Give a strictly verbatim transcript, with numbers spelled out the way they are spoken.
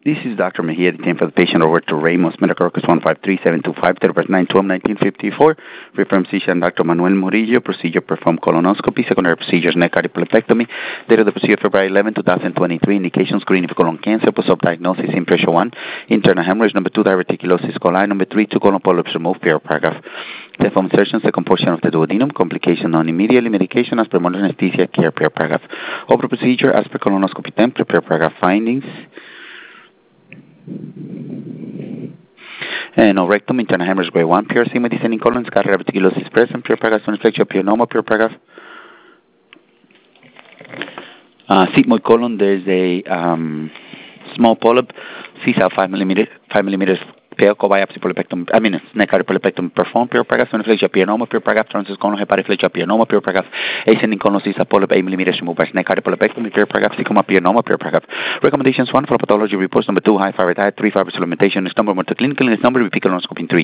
This is Doctor Mejia, detained for the patient over to Ramos, medical records one five three seven two five, date of birth nine twelve nineteen fifty-four. Reference physician Doctor Manuel Murillo, procedure performed colonoscopy, secondary procedures neck cardiopulmonectomy. Date of the procedure February eleventh, twenty twenty-three. Indication screening for colon cancer, post-op diagnosis in pressure one, internal hemorrhage, number two, diverticulosis coli, number three, two colon polyps removed, per paragraph. Telephone insertion, second portion of the duodenum, complication non immediately, medication as per modern anesthesia, care, per paragraph. Over procedure as per colonoscopy temp, per paragraph findings. And no rectum, internal hemorrhage grade one, pure sigma descending colon, scar diverticulosis present, pure paragraph, inflection, pure normal, pure paragraph. Uh, sigmoid colon, there's a um, small polyp, C cell five millimeters, five millimeters, pale biopsy polypectomy, I mean, neck polypectomy performed, pure paragraph, inflection, pure normal, pure paragraph, transverse colon, hepatiflection, pure normal, pure paragraph, ascending colon, C cell polyp, eight millimeters removed by neck polypectomy, pure paragraph, sigma, pure normal, pure paragraph. Recommendations one for pathology reports, number two, high fiber diet, three fiber supplementation, next number, more to clinical, next number, repeat colonoscopy in three.